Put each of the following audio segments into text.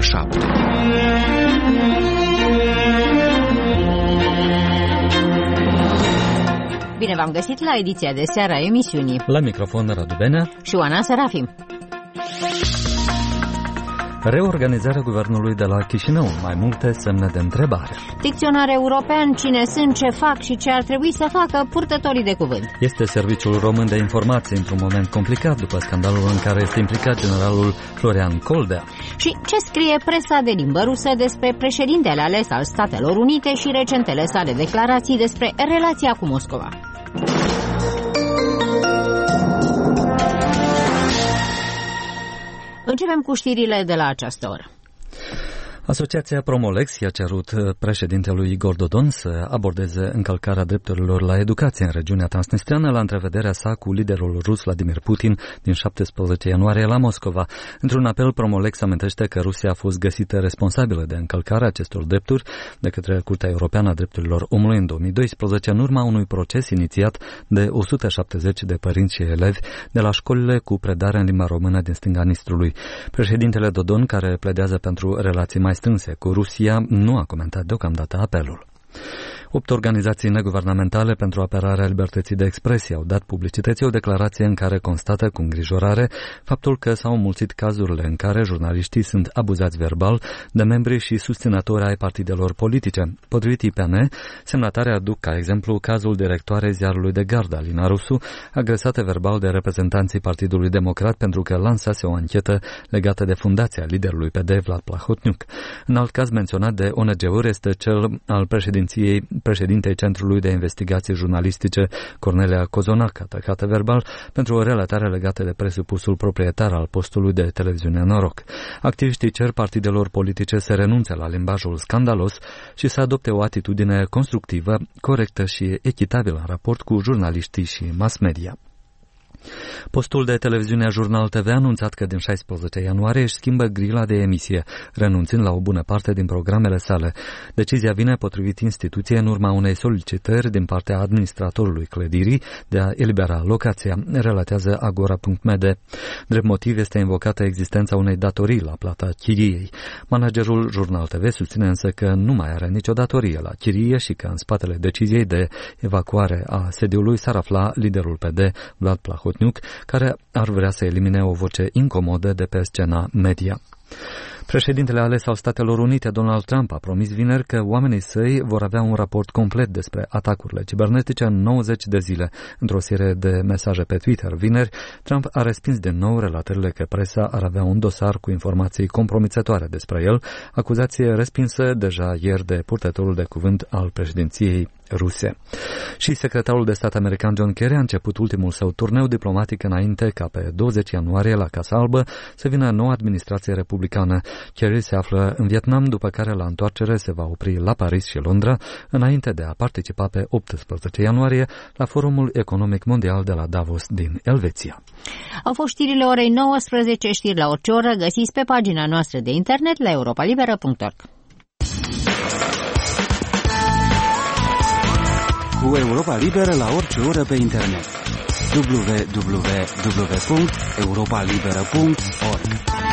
7. Bine v-am găsit la ediția de seară a emisiunii. La microfon Radu Benea și Oana Serafim. Reorganizarea guvernului de la Chișinău, mai multe semne de întrebare. Dicționar european, cine sunt, ce fac și ce ar trebui să facă purtătorii de cuvânt. Este Serviciul Român de Informație într-un moment complicat după scandalul în care este implicat generalul Florian Coldea. Și ce scrie presa de limbă rusă despre președintele ales al Statelor Unite și recentele sale declarații despre relația cu Moscova. Începem cu știrile de la această oră. Asociația Promolex i-a cerut președintelui Igor Dodon să abordeze încălcarea drepturilor la educație în regiunea transnistreană la întrevederea sa cu liderul rus Vladimir Putin din 17 ianuarie la Moscova. Într-un apel, Promolex amintește că Rusia a fost găsită responsabilă de încălcarea acestor drepturi de către Curtea Europeană a Drepturilor Omului în 2012, în urma unui proces inițiat de 170 de părinți și elevi de la școlile cu predare în limba română din stânga Nistrului. Președintele Dodon, care pledează pentru relații mai strânse cu Rusia, nu a comentat deocamdată apelul. 8 organizații neguvernamentale pentru apărarea libertății de expresie au dat publicității o declarație în care constată cu îngrijorare faptul că s-au înmulțit cazurile în care jurnaliștii sunt abuzați verbal de membri și susținători ai partidelor politice. Potrivit IPN, semnatarea aduc ca exemplu cazul directoarei ziarului de gardă, Alina Rusu, agresată verbal de reprezentanții Partidului Democrat pentru că lansase o anchetă legată de fundația liderului PD, Vlad Plahotniuc. În alt caz menționat de ONG-uri este cel al președintei Centrului de Investigații Jurnalistice, Cornelia Cozonac, atacată verbal pentru o relatare legată de presupusul proprietar al postului de televiziune Noroc. Activiștii cer partidelor politice să renunțe la limbajul scandalos și să adopte o atitudine constructivă, corectă și echitabilă în raport cu jurnaliștii și mass media. Postul de televiziune Jurnal TV a anunțat că din 16 ianuarie își schimbă grila de emisie, renunțând la o bună parte din programele sale. Decizia vine potrivit instituției în urma unei solicitări din partea administratorului clădirii de a elibera locația, relatează Agora.md. Drept motiv este invocată existența unei datorii la plata chiriei. Managerul Jurnal TV susține însă că nu mai are nicio datorie la chirie și că în spatele deciziei de evacuare a sediului s-ar afla liderul PD, Vlad Plahotniuc, care ar vrea să elimine o voce incomodă de pe scena media. Președintele ales al Statelor Unite, Donald Trump, a promis vineri că oamenii săi vor avea un raport complet despre atacurile cibernetice în 90 de zile. Într-o serie de mesaje pe Twitter vineri, Trump a respins din nou relatările că presa ar avea un dosar cu informații compromițătoare despre el, acuzație respinsă deja ieri de purtătorul de cuvânt al președinției ruse. Și secretarul de stat american John Kerry a început ultimul său turneu diplomatic înainte ca pe 20 ianuarie la Casa Albă să vină noua administrație republicană. Kerry se află în Vietnam, după care la întoarcere se va opri la Paris și Londra, înainte de a participa pe 18 ianuarie la Forumul Economic Mondial de la Davos din Elveția. Au fost știrile orei 19, știri la orice oră, găsiți pe pagina noastră de internet la europalibera.org. Cu Europa Liberă la orice oră pe internet. www.europalibera.org.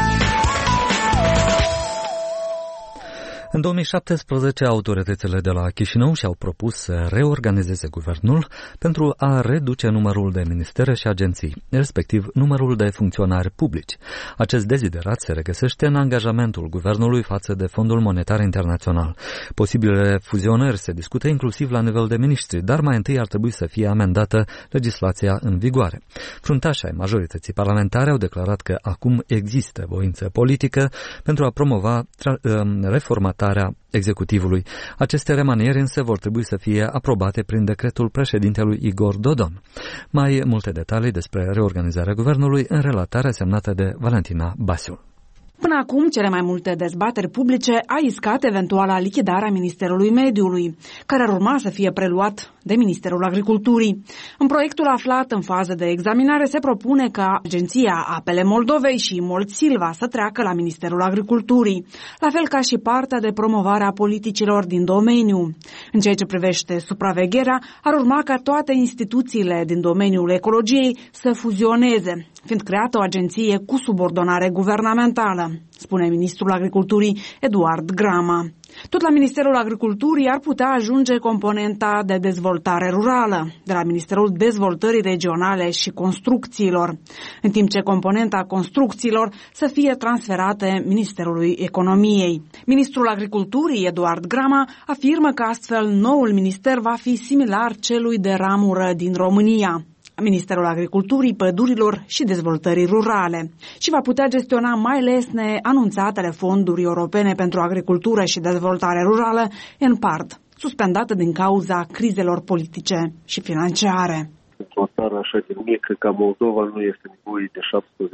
În 2017, autoritățile de la Chișinău și-au propus să reorganizeze guvernul pentru a reduce numărul de ministere și agenții, respectiv numărul de funcționari publici. Acest deziderat se regăsește în angajamentul guvernului față de Fondul Monetar Internațional. Posibilele fuzionări se discută inclusiv la nivel de miniștri, dar mai întâi ar trebui să fie amendată legislația în vigoare. Fruntașii ai majorității parlamentare au declarat că acum există voință politică pentru a promova reformarea executivului. Aceste remanieri însă vor trebui să fie aprobate prin decretul președintelui Igor Dodon. Mai multe detalii despre reorganizarea guvernului în relatarea semnată de Valentina Basiul. Până acum, cele mai multe dezbateri publice a iscat eventuala lichidare a Ministerului Mediului, care ar urma să fie preluat de Ministerul Agriculturii. În proiectul aflat în fază de examinare se propune ca Agenția Apele Moldovei și Mold Silva să treacă la Ministerul Agriculturii, la fel ca și partea de promovare a politicilor din domeniu. În ceea ce privește supravegherea, ar urma ca toate instituțiile din domeniul ecologiei să fuzioneze, fiind creată o agenție cu subordonare guvernamentală. spune ministrul agriculturii Eduard Grama. Tot la Ministerul Agriculturii ar putea ajunge componenta de dezvoltare rurală, de la Ministerul Dezvoltării Regionale și Construcțiilor, în timp ce componenta construcțiilor să fie transferate Ministerului Economiei. Ministrul Agriculturii, Eduard Grama, afirmă că astfel noul minister va fi similar celui de ramură din România, Ministerul Agriculturii, Pădurilor și Dezvoltării Rurale, și va putea gestiona mai lesne anunțatele fonduri europene pentru agricultură și dezvoltare rurală, în part suspendată din cauza crizelor politice și financiare. Într-o țară așa de mică ca Moldova nu este nevoie de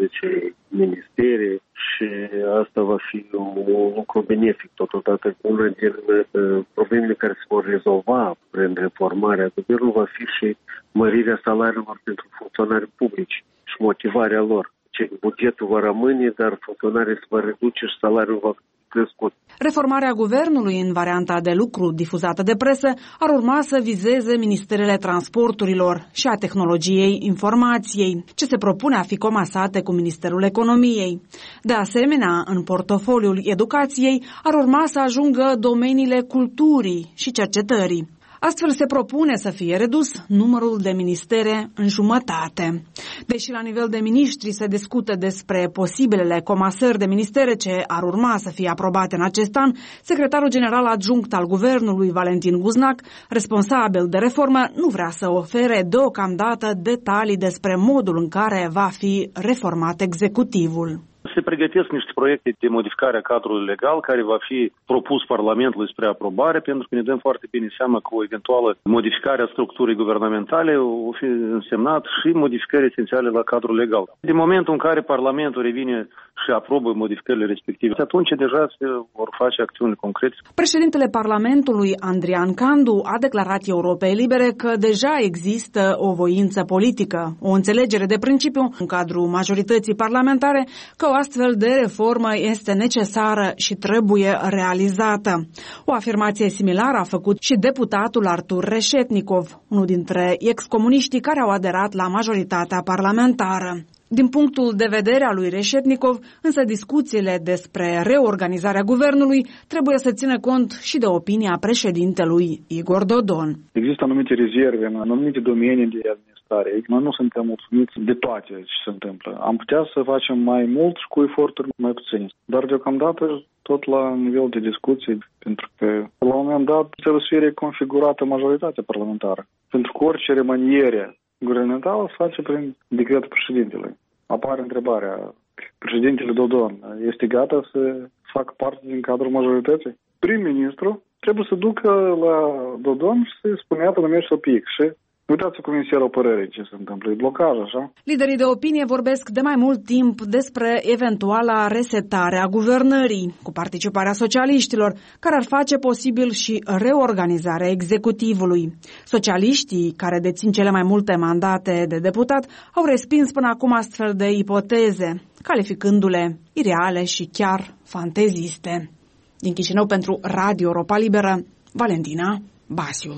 17 ministere și asta va fi un lucru benefic. Totodată, una din problemele care se vor rezolva prin reformarea guvernului va fi și mărirea salariilor pentru funcționari publici și motivarea lor. Bugetul va rămâne, dar funcționarii se va reduce și salariul va crescut. Reformarea guvernului în varianta de lucru difuzată de presă ar urma să vizeze ministerele transporturilor și a tehnologiei informației, ce se propune a fi comasate cu Ministerul Economiei. De asemenea, în portofoliul educației ar urma să ajungă domeniile culturii și cercetării. Astfel se propune să fie redus numărul de ministere în jumătate. Deși la nivel de miniștri se discută despre posibilele comasări de ministere ce ar urma să fie aprobate în acest an, secretarul general adjunct al guvernului, Valentin Buznac, responsabil de reformă, nu vrea să ofere deocamdată detalii despre modul în care va fi reformat executivul. Se pregătesc niște proiecte de modificare a cadrului legal care va fi propus Parlamentului spre aprobare, pentru că ne dăm foarte bine seama că o eventuală modificare a structurii guvernamentale o fi însemnat și modificări esențiale la cadrul legal. Din momentul în care Parlamentul revine și aprobă modificările respective, atunci deja se vor face acțiuni concrete. Președintele Parlamentului, Andrian Candu, a declarat Europei Libere că deja există o voință politică, o înțelegere de principiu în cadrul majorității parlamentare că o astfel de reformă este necesară și trebuie realizată. O afirmație similară a făcut și deputatul Artur Reșetnikov, unul dintre excomuniștii care au aderat la majoritatea parlamentară. Din punctul de vedere al lui Reșetnikov, însă discuțiile despre reorganizarea guvernului trebuie să țină cont și de opinia președintelui Igor Dodon. Există anumite rezerve în anumite domenii de administrare. Noi nu suntem mulțumiți de toate ce se întâmplă. Am putea să facem mai mult și cu eforturi mai puține. Dar deocamdată tot la nivel de discuții, pentru că la un moment dat trebuie să fie reconfigurată majoritatea parlamentară. Pentru că orice remaniere guvernamentală se face prin decretul președintelui. Apare întrebarea, președintele Dodon este gata să facă parte din cadrul majorității? Prim-ministru trebuie să ducă la Dodon și să-i spune, iată, numește o pic și uitați cu Ministerul Apărării ce se întâmplă, e blocaj, așa? Liderii de opinie vorbesc de mai mult timp despre eventuala resetare a guvernării, cu participarea socialiștilor, care ar face posibil și reorganizarea executivului. Socialiștii, care dețin cele mai multe mandate de deputat, au respins până acum astfel de ipoteze, calificându-le ireale și chiar fanteziste. Din Chișinău pentru Radio Europa Liberă, Valentina Basiu.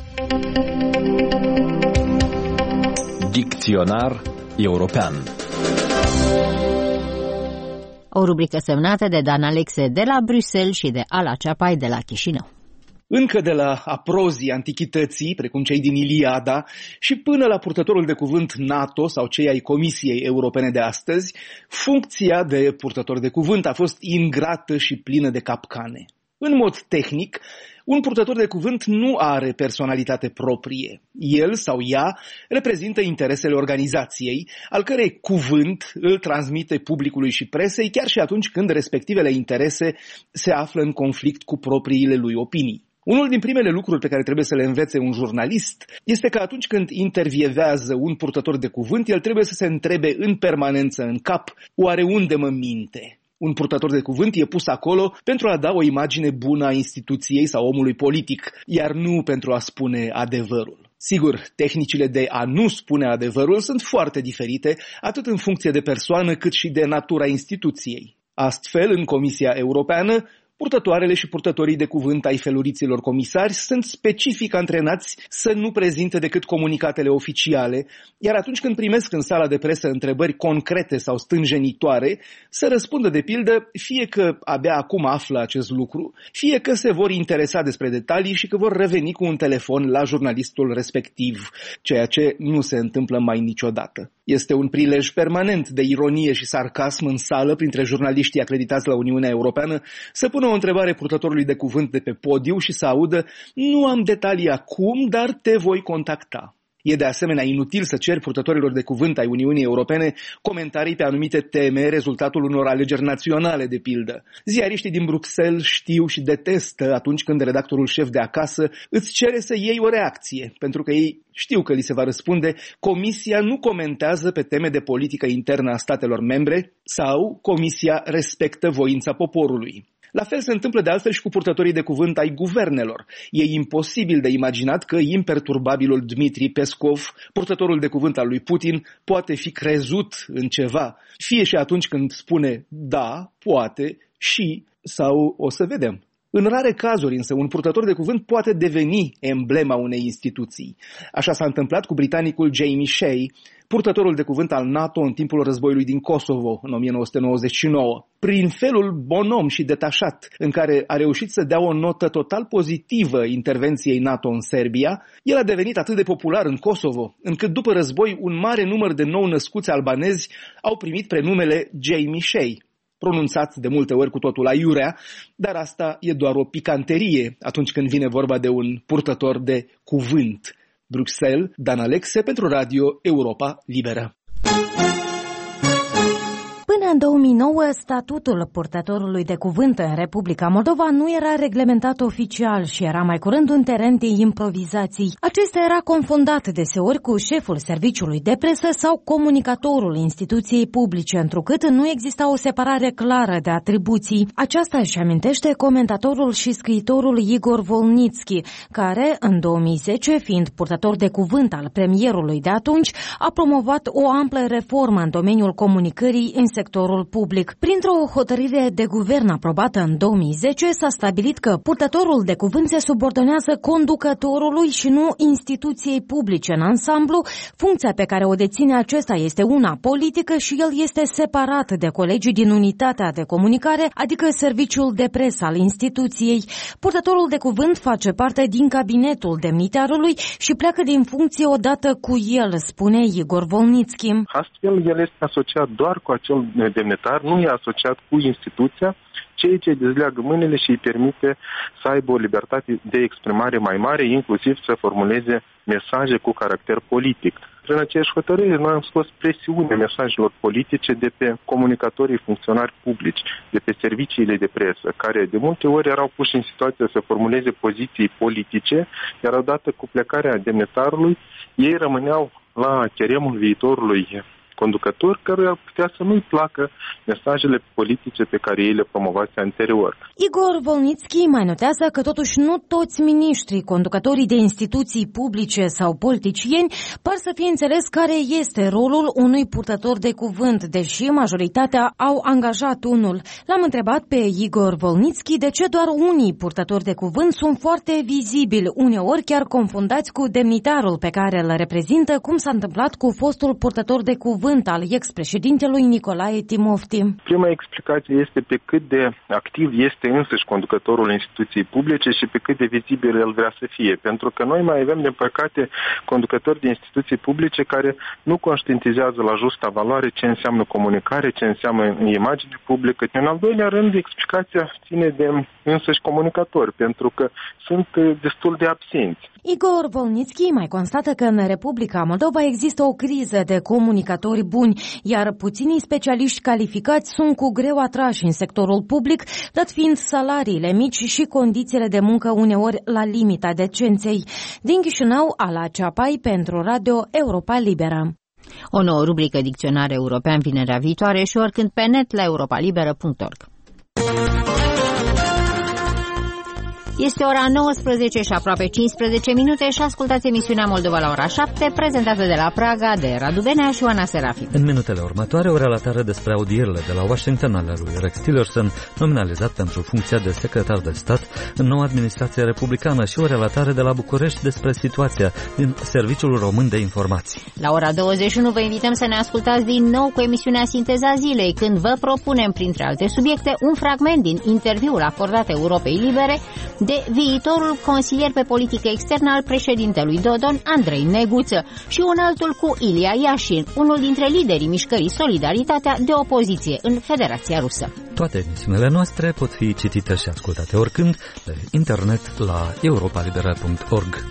Dicționar european. O rubrică semnată de Dan Alexe de la Bruxelles și de Ala Ceapai de la Chișinău. Încă de la aprozii antichității, precum cei din Iliada, și până la purtătorul de cuvânt NATO sau cei ai Comisiei Europene de astăzi, funcția de purtător de cuvânt a fost ingrată și plină de capcane. În mod tehnic, un purtător de cuvânt nu are personalitate proprie. El sau ea reprezintă interesele organizației, al cărei cuvânt îl transmite publicului și presei, chiar și atunci când respectivele interese se află în conflict cu propriile lui opinii. Unul din primele lucruri pe care trebuie să le învețe un jurnalist este că atunci când intervievează un purtător de cuvânt, el trebuie să se întrebe în permanență în cap, oare unde mă minte? Un purtător de cuvânt e pus acolo pentru a da o imagine bună a instituției sau omului politic, iar nu pentru a spune adevărul. Sigur, tehnicile de a nu spune adevărul sunt foarte diferite, atât în funcție de persoană cât și de natura instituției. Astfel, în Comisia Europeană, Purtătoarele și purtătorii de cuvânt ai feluriților comisari sunt specific antrenați să nu prezinte decât comunicatele oficiale, iar atunci când primesc în sala de presă întrebări concrete sau stânjenitoare, să răspundă de pildă fie că abia acum află acest lucru, fie că se vor interesa despre detalii și că vor reveni cu un telefon la jurnalistul respectiv, ceea ce nu se întâmplă mai niciodată. Este un prilej permanent de ironie și sarcasm în sală printre jurnaliștii acreditați la Uniunea Europeană să pună o întrebare purtătorului de cuvânt de pe podiu și să audă: nu am detalii acum, dar te voi contacta. E de asemenea inutil să ceri purtătorilor de cuvânt ai Uniunii Europene comentarii pe anumite teme, rezultatul unor alegeri naționale, de pildă. Ziariștii din Bruxelles știu și detestă atunci când redactorul șef de acasă îți cere să iei o reacție, pentru că ei știu că li se va răspunde: Comisia nu comentează pe teme de politică internă a statelor membre sau Comisia respectă voința poporului. La fel se întâmplă de altfel și cu purtătorii de cuvânt ai guvernelor. E imposibil de imaginat că imperturbabilul Dmitri Peskov, purtătorul de cuvânt al lui Putin, poate fi crezut în ceva, fie și atunci când spune da, poate și sau o să vedem. În rare cazuri însă, un purtător de cuvânt poate deveni emblema unei instituții. Așa s-a întâmplat cu britanicul Jamie Shea, purtătorul de cuvânt al NATO în timpul războiului din Kosovo, în 1999. Prin felul bonom și detașat în care a reușit să dea o notă total pozitivă intervenției NATO în Serbia, el a devenit atât de popular în Kosovo, încât după război un mare număr de nou-născuți albanezi au primit prenumele Jamie Shea, pronunțat de multe ori cu totul aiurea, dar asta e doar o picanterie atunci când vine vorba de un purtător de cuvânt. Bruxelles, Dan Alexe pentru Radio Europa Liberă. Până în 2009, statutul purtătorului de cuvânt în Republica Moldova nu era reglementat oficial și era mai curând un teren de improvizații. Acesta era confundat deseori cu șeful serviciului de presă sau comunicatorul instituției publice, întrucât nu exista o separare clară de atribuții. Aceasta își amintește comentatorul și scriitorul Igor Volnitski, care, în 2010, fiind purtător de cuvânt al premierului de atunci, a promovat o amplă reformă în domeniul comunicării în sectorul public. Printr-o hotărâre de guvern aprobată în 2010, s-a stabilit că purtătorul de cuvânt se subordonează conducătorului și nu instituției publice în ansamblu. Funcția pe care o deține acesta este una politică și el este separat de colegii din unitatea de comunicare, adică serviciul de presă al instituției. Purtătorul de cuvânt face parte din cabinetul demnitarului și pleacă din funcție odată cu el, spune Igor Volnitski. Astfel, el este asociat doar cu acel demnitar, nu e asociat cu instituția, ceea ce dezleagă mâinile și îi permite să aibă o libertate de exprimare mai mare, inclusiv să formuleze mesaje cu caracter politic. Prin aceeași hotărâre, noi am scos presiunea mesajelor politice de pe comunicatorii funcționari publici, de pe serviciile de presă, care de multe ori erau puși în situația să formuleze poziții politice, iar odată cu plecarea demnitarului, ei rămâneau la cheremul viitorului conducător care ar putea să nu-i placă mesajele politice pe care ei le promovase anterior. Igor Volnitski mai notează că totuși nu toți miniștrii, conducătorii de instituții publice sau politicieni par să fie înțeles care este rolul unui purtător de cuvânt, deși majoritatea au angajat unul. L-am întrebat pe Igor Volnitski de ce doar unii purtători de cuvânt sunt foarte vizibili, uneori chiar confundați cu demnitarul pe care îl reprezintă, cum s-a întâmplat cu fostul purtător de cuvânt al ex-președintelui Nicolae Timofti. Prima explicație este pe cât de activ este însăși conducătorul instituției publice și pe cât de vizibil el vrea să fie. Pentru că noi mai avem, din păcate, conducători de instituții publice care nu conștientizează la justa valoare ce înseamnă comunicare, ce înseamnă imagine publică. În al doilea rând, explicația ține de însăși comunicatori, pentru că sunt destul de absenți. Igor Volnitski mai constată că în Republica Moldova există o criză de comunicatori buni, iar puținii specialiști calificați sunt cu greu atrași în sectorul public, dat fiind salariile mici și condițiile de muncă uneori la limita decenței. Din Chișinău, Ala Ceapai pentru Radio Europa Liberă. O nouă rubrică Dicționar European vinerea viitoare și oricând pe net la europalibera.org. Este ora 19 și aproape 15 minute și ascultați emisiunea Moldova la ora 7, prezentată de la Praga de Radu Benea și Oana Serafim. În minutele următoare, o relatare despre audierile de la Washington ale lui Rex Tillerson, nominalizat pentru funcția de secretar de stat în noua administrație republicană, și o relatare de la București despre situația din Serviciul Român de Informații. La ora 21 vă invităm să ne ascultați din nou cu emisiunea Sinteza Zilei, când vă propunem, printre alte subiecte, un fragment din interviul acordat Europei Libere de viitorul consilier pe politică externă al președintelui Dodon, Andrei Neguță, și un altul cu Ilia Iașin, unul dintre liderii mișcării Solidaritatea de opoziție în Federația Rusă. Toate emisiunile noastre pot fi citite și ascultate oricând pe internet la europalibera.org.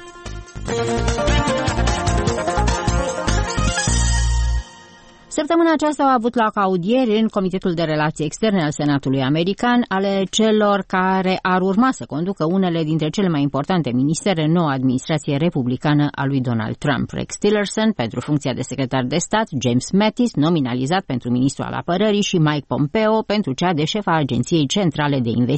Săptămâna aceasta au avut loc audieri în Comitetul de Relații Externe al Senatului American ale celor care ar urma să conducă unele dintre cele mai importante ministere în noua administrație republicană a lui Donald Trump. Rex Tillerson pentru funcția de secretar de stat, James Mattis, nominalizat pentru ministru al apărării, și Mike Pompeo pentru cea de șef a Agenției Centrale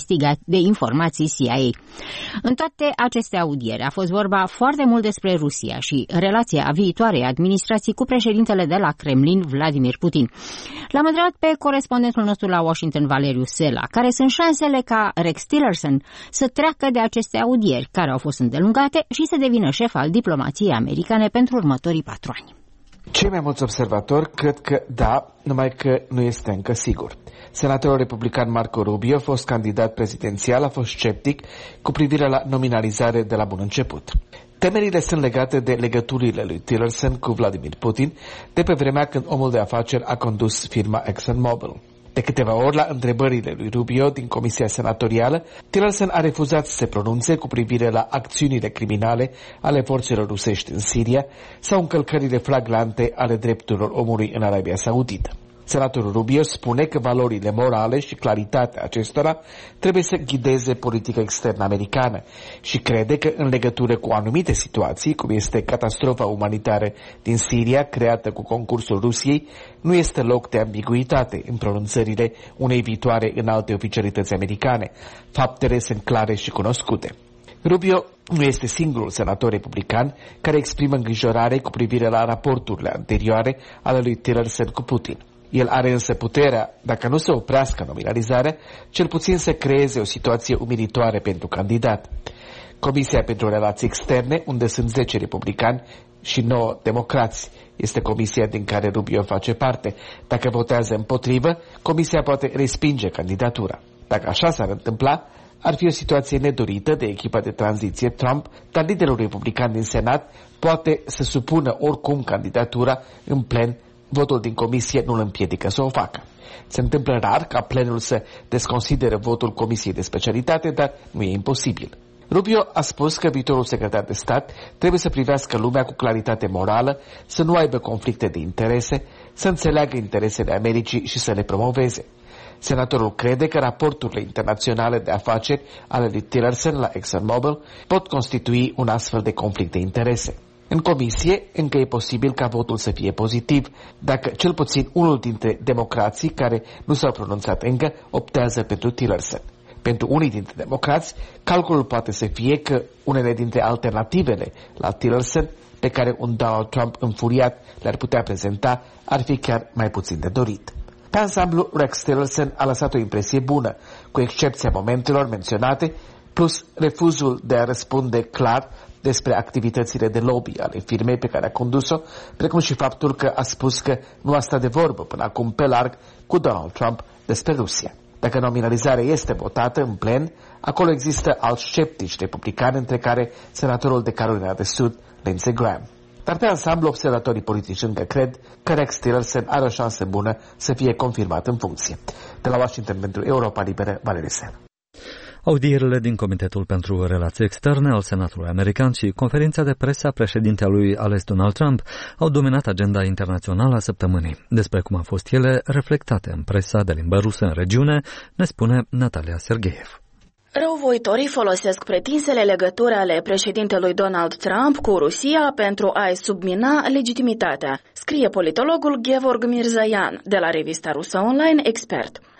de Informații CIA. În toate aceste audieri a fost vorba foarte mult despre Rusia și relația viitoarei administrații cu președintele de la Kremlin, Vladimir Putin. L-am întrebat pe corespondentul nostru la Washington, Valeriu Sela, care sunt șansele ca Rex Tillerson să treacă de aceste audieri, care au fost îndelungate, și să devină șef al diplomației americane pentru următorii 4 ani. Cei mai mulți observatori cred că da, numai că nu este încă sigur. Senatorul republican Marco Rubio, fost candidat prezidențial, a fost sceptic cu privire la nominalizare de la bun început. Temerile sunt legate de legăturile lui Tillerson cu Vladimir Putin de pe vremea când omul de afaceri a condus firma ExxonMobil. De câteva ori, la întrebările lui Rubio din Comisia Senatorială, Tillerson a refuzat să se pronunțe cu privire la acțiunile criminale ale forțelor rusești în Siria sau încălcările flagrante ale drepturilor omului în Arabia Saudită. Senatorul Rubio spune că valorile morale și claritatea acestora trebuie să ghideze politica externă americană și crede că în legătură cu anumite situații, cum este catastrofa umanitară din Siria creată cu concursul Rusiei, nu este loc de ambiguitate în pronunțările unei viitoare înalte oficialități americane. Faptele sunt clare și cunoscute. Rubio nu este singurul senator republican care exprimă îngrijorare cu privire la raporturile anterioare ale lui Tillerson cu Putin. El are însă puterea, dacă nu se oprească nominalizarea, cel puțin să creeze o situație umilitoare pentru candidat. Comisia pentru Relații Externe, unde sunt 10 republicani și 9 democrați, este comisia din care Rubio face parte. Dacă votează împotrivă, comisia poate respinge candidatura. Dacă așa s-ar întâmpla, ar fi o situație nedorită de echipa de tranziție Trump, dar liderul republican din Senat poate să supună oricum candidatura în plen. Votul din comisie nu îl împiedică să o facă. Se întâmplă rar ca plenul să desconsideră votul comisiei de specialitate, dar nu e imposibil. Rubio a spus că viitorul secretar de stat trebuie să privească lumea cu claritate morală, să nu aibă conflicte de interese, să înțeleagă interesele Americii și să le promoveze. Senatorul crede că raporturile internaționale de afaceri ale lui Tillerson la ExxonMobil pot constitui un astfel de conflict de interese. În comisie, încă e posibil ca votul să fie pozitiv, dacă cel puțin unul dintre democrații care nu s-au pronunțat încă optează pentru Tillerson. Pentru unii dintre democrați, calculul poate să fie că unele dintre alternativele la Tillerson, pe care un Donald Trump înfuriat le-ar putea prezenta, ar fi chiar mai puțin de dorit. Pe ansamblu, Rex Tillerson a lăsat o impresie bună, cu excepția momentelor menționate, plus refuzul de a răspunde clar despre activitățile de lobby ale firmei pe care a condus-o, precum și faptul că a spus că nu a stat de vorbă până acum pe larg cu Donald Trump despre Rusia. Dacă nominalizarea este votată în plen, acolo există alți sceptici republicani, între care senatorul de Carolina de Sud, Lindsey Graham. Dar pe ansamblu, observatorii politici încă cred că Rex Tillerson are o șansă bună să fie confirmat în funcție. De la Washington pentru Europa Liberă, Valeriu Sela. Audierile din Comitetul pentru Relații Externe al Senatului American și conferința de presă a președintelui ales Donald Trump au dominat agenda internațională a săptămânii. Despre cum au fost ele reflectate în presa de limbă rusă în regiune, ne spune Natalia Sergeev. Răuvoitorii folosesc pretinsele legături ale președintelui Donald Trump cu Rusia pentru a-i submina legitimitatea, scrie politologul Gevorg Mirzayan de la revista rusă online Expert.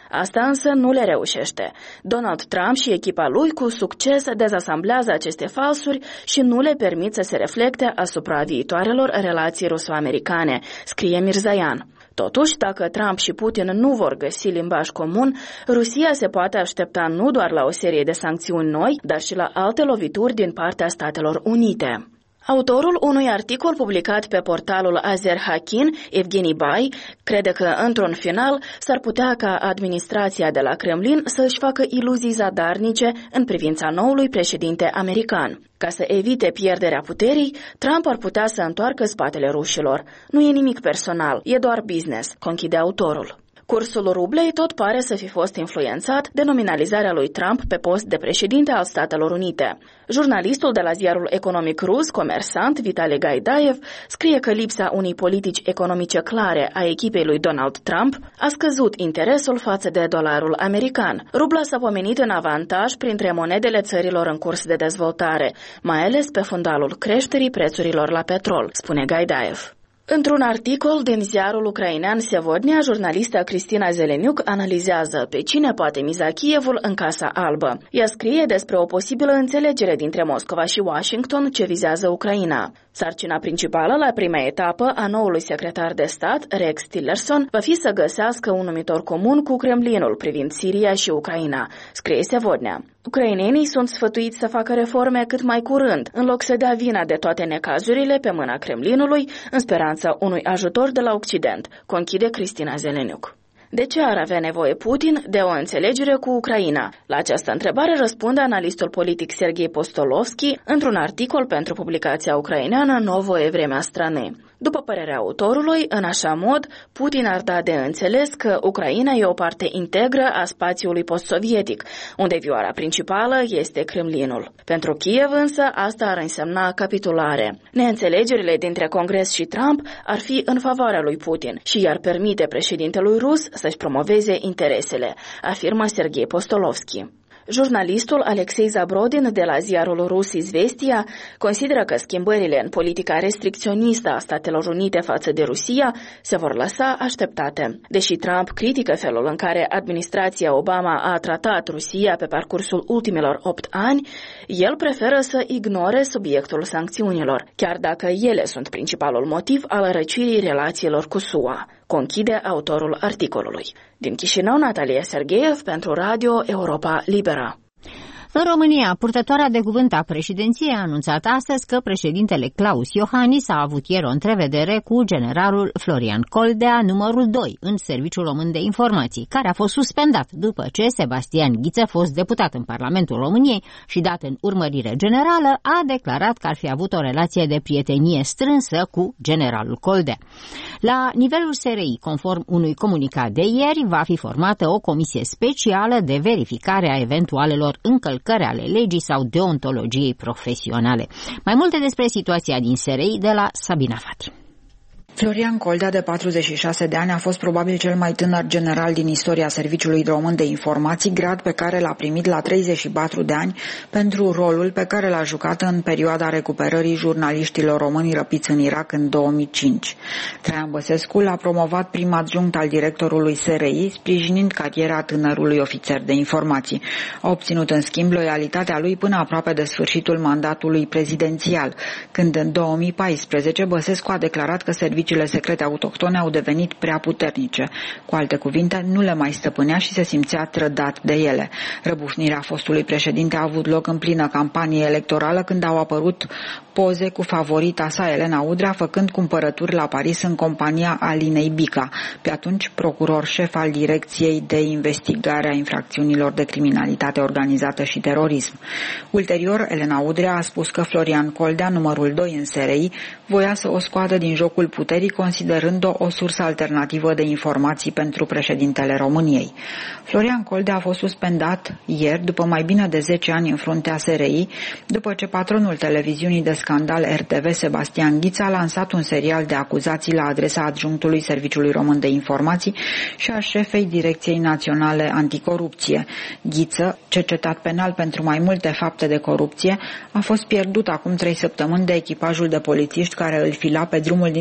Asta însă nu le reușește. Donald Trump și echipa lui cu succes dezasamblează aceste falsuri și nu le permit să se reflecte asupra viitoarelor relații ruso-americane, scrie Mirzayan. Totuși, dacă Trump și Putin nu vor găsi limbaj comun, Rusia se poate aștepta nu doar la o serie de sancțiuni noi, dar și la alte lovituri din partea Statelor Unite. Autorul unui articol publicat pe portalul Azer Hakin, Evgeni Bai, crede că, într-un final, s-ar putea ca administrația de la Kremlin să își facă iluzii zadarnice în privința noului președinte american. Ca să evite pierderea puterii, Trump ar putea să întoarcă spatele rușilor. Nu e nimic personal, e doar business, conchide autorul. Cursul rublei tot pare să fi fost influențat de nominalizarea lui Trump pe post de președinte al Statelor Unite. Jurnalistul de la ziarul economic rus, Comersant, Vitali Gaidaev, scrie că lipsa unei politici economice clare a echipei lui Donald Trump a scăzut interesul față de dolarul american. Rubla s-a pomenit în avantaj printre monedele țărilor în curs de dezvoltare, mai ales pe fundalul creșterii prețurilor la petrol, spune Gaidaev. Într-un articol din ziarul ucrainean Sevodnia, jurnalista Cristina Zeleniuc analizează pe cine poate miza Kievul în Casa Albă. Ea scrie despre o posibilă înțelegere dintre Moscova și Washington ce vizează Ucraina. Sarcina principală la prima etapă a noului secretar de stat, Rex Tillerson, va fi să găsească un numitor comun cu Kremlinul privind Siria și Ucraina, scrie Sevodnia. Ucrainenii sunt sfătuiți să facă reforme cât mai curând, în loc să dea vina de toate necazurile pe mâna Kremlinului, în speranța unui ajutor de la Occident, conchide Cristina Zeleniuc. De ce ar avea nevoie Putin de o înțelegere cu Ucraina? La această întrebare răspunde analistul politic Serghei Postolovski într-un articol pentru publicația ucraineană Novoe Vremea Strane. După părerea autorului, în așa mod, Putin ar da de înțeles că Ucraina e o parte integră a spațiului post-sovietic, unde vioara principală este Kremlinul. Pentru Kiev însă asta ar însemna capitulare. Neînțelegerile dintre Congres și Trump ar fi în favoarea lui Putin și i-ar permite președintelui rus să-și promoveze interesele, afirmă Serghei Postolovski. Jurnalistul Alexei Zabrodin de la ziarul rus Izvestia consideră că schimbările în politica restricționistă a Statelor Unite față de Rusia se vor lăsa așteptate. Deși Trump critică felul în care administrația Obama a tratat Rusia pe parcursul ultimilor 8 ani, el preferă să ignore subiectul sancțiunilor, chiar dacă ele sunt principalul motiv al răcirii relațiilor cu SUA, conchide autorul articolului. Din Chișinău, Natalia Sergeev pentru Radio Europa Liberă. În România, purtătoarea de cuvânt a președinției a anunțat astăzi că președintele Claus Iohannis a avut ieri o întrevedere cu generalul Florian Coldea, numărul 2, în Serviciul Român de Informații, care a fost suspendat după ce Sebastian Ghiță, fost deputat în Parlamentul României și dat în urmărire generală, a declarat că ar fi avut o relație de prietenie strânsă cu generalul Coldea. La nivelul SRI, conform unui comunicat de ieri, va fi formată o comisie specială de verificare a eventualelor încălcări ale legii sau deontologiei profesionale. Mai multe despre situația din SRI de la Sabina Fati. Florian Coldea, de 46 de ani, a fost probabil cel mai tânăr general din istoria Serviciului Român de Informații, grad pe care l-a primit la 34 de ani pentru rolul pe care l-a jucat în perioada recuperării jurnaliștilor români răpiți în Irak în 2005. Traian Băsescu l-a promovat prim adjunct al directorului SRI, sprijinind cariera tânărului ofițer de informații. A obținut în schimb loialitatea lui până aproape de sfârșitul mandatului prezidențial, când în 2014 Băsescu a declarat că serviciile secrete autohtone au devenit prea puternice. Cu alte cuvinte, nu le mai stăpânea și se simțea trădat de ele. Răbușnirea fostului președinte a avut loc în plină campanie electorală, când au apărut poze cu favorita sa, Elena Udrea, făcând cumpărături la Paris în compania Alinei Bica, pe atunci procuror șef al Direcției de Investigare a Infracțiunilor de Criminalitate Organizată și Terorism. Ulterior, Elena Udrea a spus că Florian Coldea, numărul 2 în SRI, voia să o scoată din jocul puterii, considerând-o o sursă alternativă de informații pentru președintele României. Florian Coldea a fost suspendat ieri, după mai bine de 10 ani în fruntea SRI, după ce patronul televiziunii de scandal RTV, Sebastian Ghiță, a lansat un serial de acuzații la adresa adjunctului Serviciului Român de Informații și a șefei Direcției Naționale Anticorupție. Ghiță, cercetat penal pentru mai multe fapte de corupție, a fost pierdut acum 3 săptămâni de echipajul de polițiști care îl fila pe drumul dintre București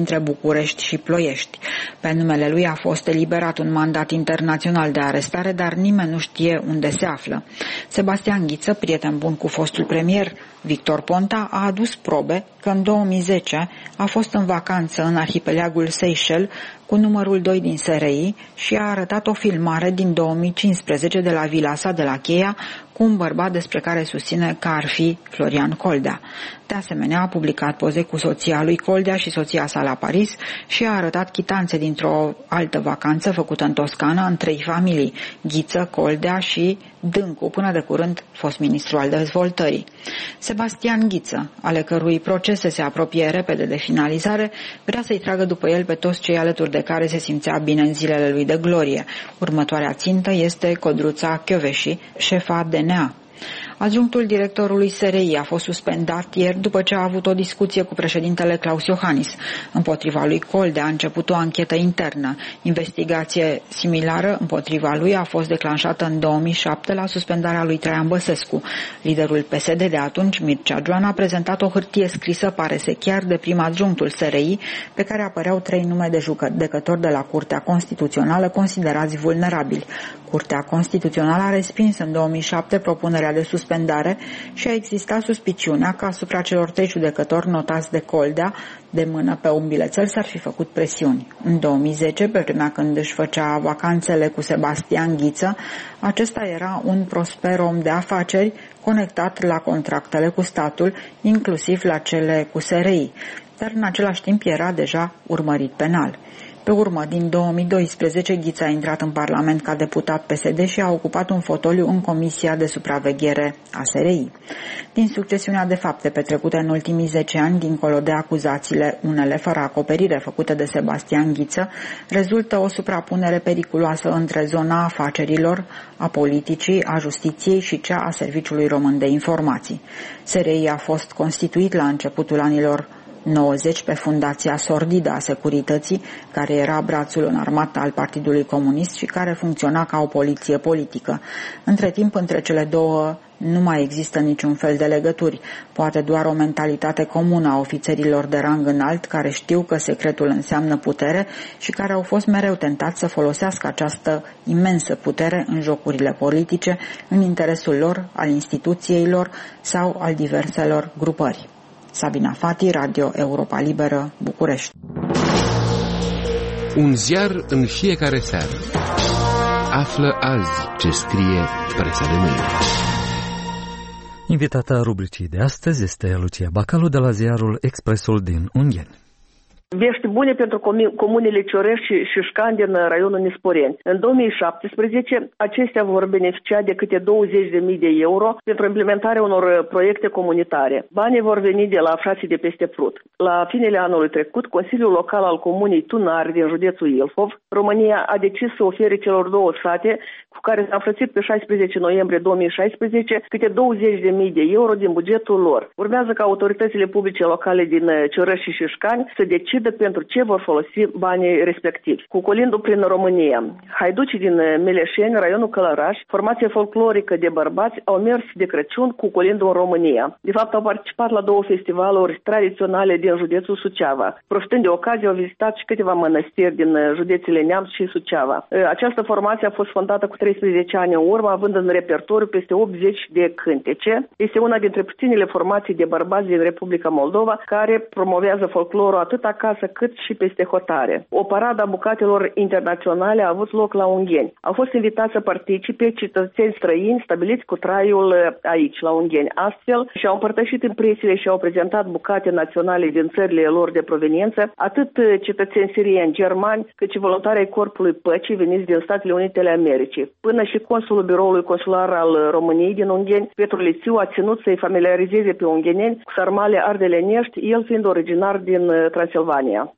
București și Ploiești. Pe numele lui a fost eliberat un mandat internațional de arestare, dar nimeni nu știe unde se află. Sebastian Ghiță, prieten bun cu fostul premier Victor Ponta, a adus probe că în 2010 a fost în vacanță în arhipelagul Seychelles cu numărul 2 din SRI și a arătat o filmare din 2015 de la vila sa de la Cheia cu un bărbat despre care susține că ar fi Florian Coldea. De asemenea, a publicat poze cu soția lui Coldea și soția sa la Paris și a arătat chitanțe dintr-o altă vacanță făcută în Toscana în 3 familii, Ghiță, Coldea și Dâncu, până de curând fost ministru al dezvoltării. Sebastian Ghiță, ale cărui procese se apropie repede de finalizare, vrea să-i tragă după el pe toți cei alături de care se simțea bine în zilele lui de glorie. Următoarea țintă este Codruța Chioveși, șefa DNA. Adjunctul directorului SRI a fost suspendat ieri după ce a avut o discuție cu președintele Claus Iohannis. Împotriva lui Coldea a început o anchetă internă. Investigație similară împotriva lui a fost declanșată în 2007 la suspendarea lui Traian Băsescu. Liderul PSD de atunci, Mircea Joana, a prezentat o hârtie scrisă, pare să chiar de prim adjunctul SRI, pe care apăreau 3 nume de judecători de la Curtea Constituțională considerați vulnerabili. Curtea Constituțională a respins în 2007 propunerea de suspendare și a existat suspiciunea că asupra celor 3 judecători notați de Coldea de mână pe un bilețel s-ar fi făcut presiuni. În 2010, pe vremea când își făcea vacanțele cu Sebastian Ghiță, acesta era un prosper om de afaceri conectat la contractele cu statul, inclusiv la cele cu SRI, dar în același timp era deja urmărit penal. Pe urmă, din 2012, Ghiță a intrat în Parlament ca deputat PSD și a ocupat un fotoliu în Comisia de Supraveghere a SRI. Din succesiunea de fapte petrecute în ultimii 10 ani, dincolo de acuzațiile, unele fără acoperire, făcute de Sebastian Ghiță, rezultă o suprapunere periculoasă între zona afacerilor, a politicii, a justiției și cea a Serviciului Român de Informații. SRI a fost constituit la începutul anilor 90 pe Fundația Sordidă a Securității, care era brațul înarmat al Partidului Comunist și care funcționa ca o poliție politică. Între timp, între cele două nu mai există niciun fel de legături, poate doar o mentalitate comună a ofițerilor de rang înalt care știu că secretul înseamnă putere și care au fost mereu tentați să folosească această imensă putere în jocurile politice, în interesul lor, al instituțiilor sau al diverselor grupări. Sabina Fati, Radio Europa Liberă, București. Un ziar în fiecare seară. Află azi ce scrie presa de mâine. Invitata rubricii de astăzi este Lucia Bacalu de la ziarul Expresul din Ungheni. Vești bune pentru comunele Ciorești și Șcani din raionul Nisporeni. În 2017, acestea vor beneficia de câte 20.000 de euro pentru implementarea unor proiecte comunitare. Banii vor veni de la frații de peste Prut. La finele anului trecut, Consiliul Local al Comunei Tunari din județul Ilfov, România a decis să ofere celor 2 sate cu care s-a înfrățit pe 16 noiembrie 2016 câte 20.000 de euro din bugetul lor. Urmează ca autoritățile publice locale din Ciorești și Șcani să decidă pentru ce vor folosi banii respectivi. Cucolindu prin România, haiducii din Meleșeni, raionul Călăraș, formație folclorică de bărbați, au mers de Crăciun cucolindu în România. De fapt, au participat la 2 festivaluri tradiționale din județul Suceava. Profitând de ocazie, au vizitat și câteva mănăstiri din județele Neamț și Suceava. Această formație a fost fondată cu 13 ani în urmă, având în repertoriu peste 80 de cântece. Este una dintre puținele formații de bărbați din Republica Moldova care promovează folclorul atât acasă cât și peste hotare. O paradă a bucatelor internaționale a avut loc la Ungheni. Au fost invitați să participe cetățeni străini stabiliți cu traiul aici, la Ungheni. Astfel, și-au împărtășit impresiile și au prezentat bucate naționale din țările lor de proveniență, atât cetățeni sirieni, germani, cât și voluntari ai Corpului Păcii veniți din Statele Unite ale Americii. Până și consulul biroului consular al României din Ungheni, Petru Lițiu, a ținut să-i familiarizeze pe ungheneni cu sarmale ardelenești, el fiind originar din Transilvania.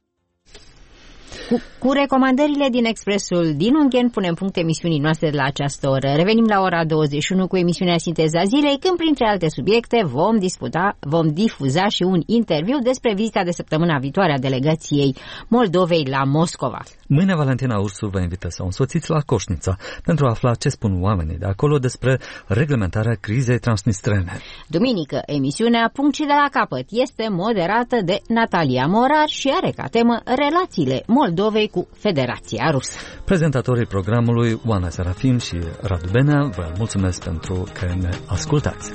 Cu recomandările din Expresul din Ungheni punem punct emisiunii noastre de la această oră. Revenim la ora 21 cu emisiunea Sinteza Zilei, când printre alte subiecte vom difuza și un interviu despre vizita de săptămâna viitoare a delegației Moldovei la Moscova. Mâine Valentina Ursu vă invită să o însoțiți la Coșnița pentru a afla ce spun oamenii de acolo despre reglementarea crizei transnistrene. Duminică, emisiunea Punct și de la capăt este moderată de Natalia Morar și are ca temă relațiile Moldovei cu Federația Rusă. Prezentatorii programului Oana Serafim și Radu Benea vă mulțumesc pentru că ne ascultați.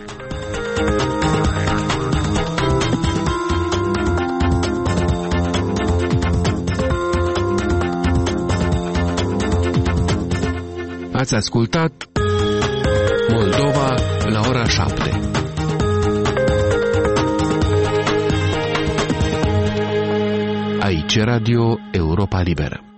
Ați ascultat Moldova la ora 7. Aici Radio Europa Liberă.